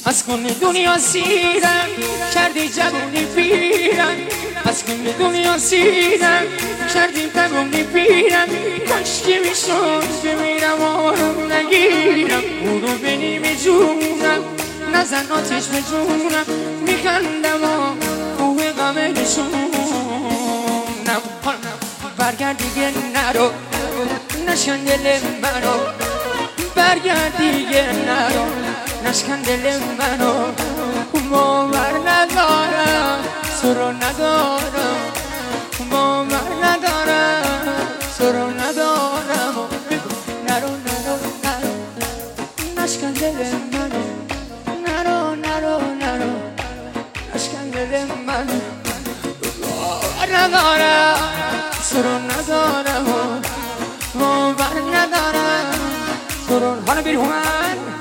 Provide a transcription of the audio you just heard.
از کن دنیا سیرم کردی جوونی پیرم، از کن دنیا سیرم کردی جوونی پیرم. کاش که میشد بمیرم آروم نگیرم، او رو بنیم جونم نزن آتش به جونم. میخندم کوه غم نشونم. برگرد دیگه نرو نشکن دل منو، برگرد دیگه نرو نشکن دل منو. باور ندارم تو رو ندارم، باور ندارم تو رو ندارم. نرو نرو نرو نشکن دل منو، نرو نرو نرو نشکن دل منو. باور ندارم تو رو ندارم، باور ندارم تو رو. حالا بیرون